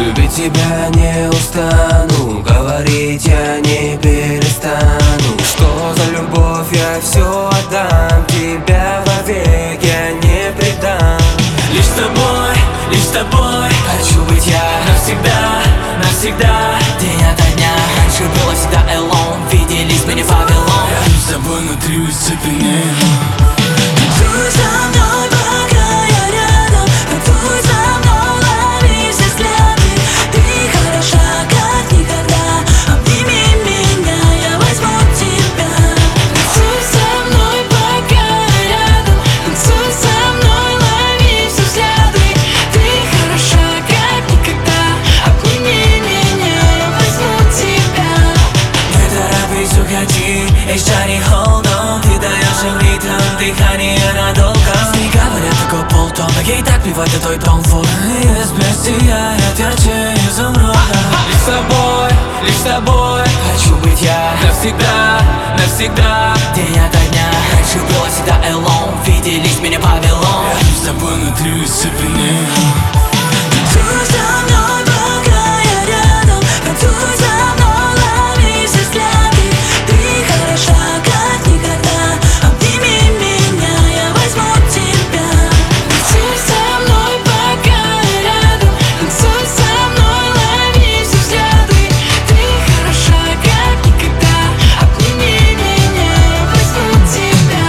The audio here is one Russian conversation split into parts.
Любить тебя не устану, говорить я не перестану. Что за любовь, я все отдам, тебя вовек я не предам. Лишь с тобой хочу быть я навсегда, навсегда. День ото дня, раньше было всегда alone, виделись мы не Вавилон. Я с тобой внутри цепенею. Танцуй со мной, пока я рядом, танцуй со мной, лови все взгляды. Ты хороша, как никогда, обними меня, я возьму тебя. Танцуй со мной, пока я рядом, танцуй со мной, лови все взгляды. Ты хороша, как никогда, обними меня, я возьму тебя. Не торопись, уходи, эй, Johnny, hold on. Ты даешь им ритм, дыхание надолго. Не говорят такой полтон, но ей так плевать на твой тон. Из блест сияет ярче изумруда. Лишь с тобой хочу быть я навсегда, навсегда. День ото дня, раньше было всегда alone, виделись меня Вавилон. Я с тобой внутри цепенею. Танцуй со мной, пока я рядом, танцуй со мной, лови все взгляды. Ты хороша, как никогда, обними меня, я возьму тебя. Танцуй со мной, пока я рядом, танцуй со мной, лови все взгляды. Ты хороша, как никогда, обними меня, я возьму тебя.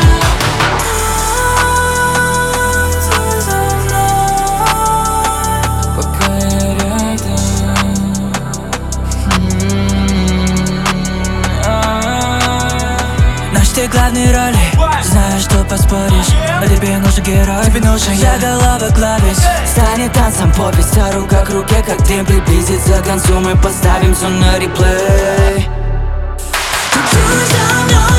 Танцуй со мной, пока я рядом. Наш ты главной роли, знаешь, что поспоришь, но тебе нужен герой, тебе нужен я. Заголовок клавиш станет танцем повесть, а рука к руке, как дым приблизится к концу, мы поставим все на реплей. Танцуй со мной.